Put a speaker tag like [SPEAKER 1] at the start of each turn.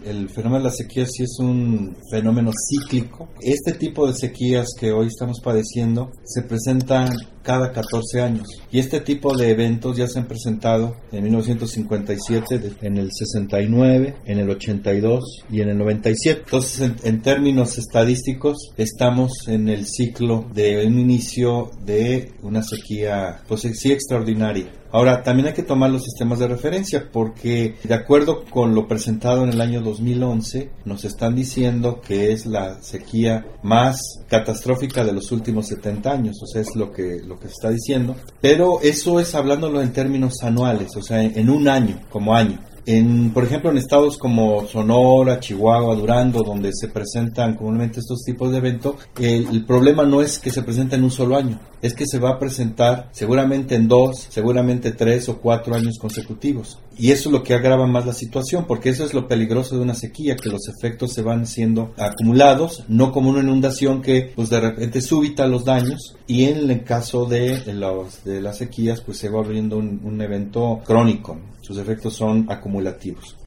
[SPEAKER 1] el fenómeno de la sequía sí es un fenómeno cíclico. Este tipo de sequías que hoy estamos padeciendo se presentan cada 14 años. Y este tipo de eventos ya se han presentado en 1957, en el 69, en el 82 y en el 97. Entonces, en términos estadísticos, estamos en el ciclo de un inicio de una sequía, pues sí, extraordinaria. Ahora, también hay que tomar los sistemas de referencia porque, de acuerdo con lo presentado en el año 2011, nos están diciendo que es la sequía más catastrófica de los últimos 70 años, o sea, es lo que se está diciendo, pero eso es hablándolo en términos anuales, o sea, en un año, como año. Por ejemplo, en estados como Sonora, Chihuahua, Durango, donde se presentan comúnmente estos tipos de eventos, el problema no es que se presente en un solo año, es que se va a presentar seguramente en 2, seguramente 3 o 4 años consecutivos. Y eso es lo que agrava más la situación, porque eso es lo peligroso de una sequía, que los efectos se van siendo acumulados, no como una inundación que pues de repente súbita los daños, y en el caso de las sequías pues se va volviendo un evento crónico, ¿no? Sus efectos son acumulativos.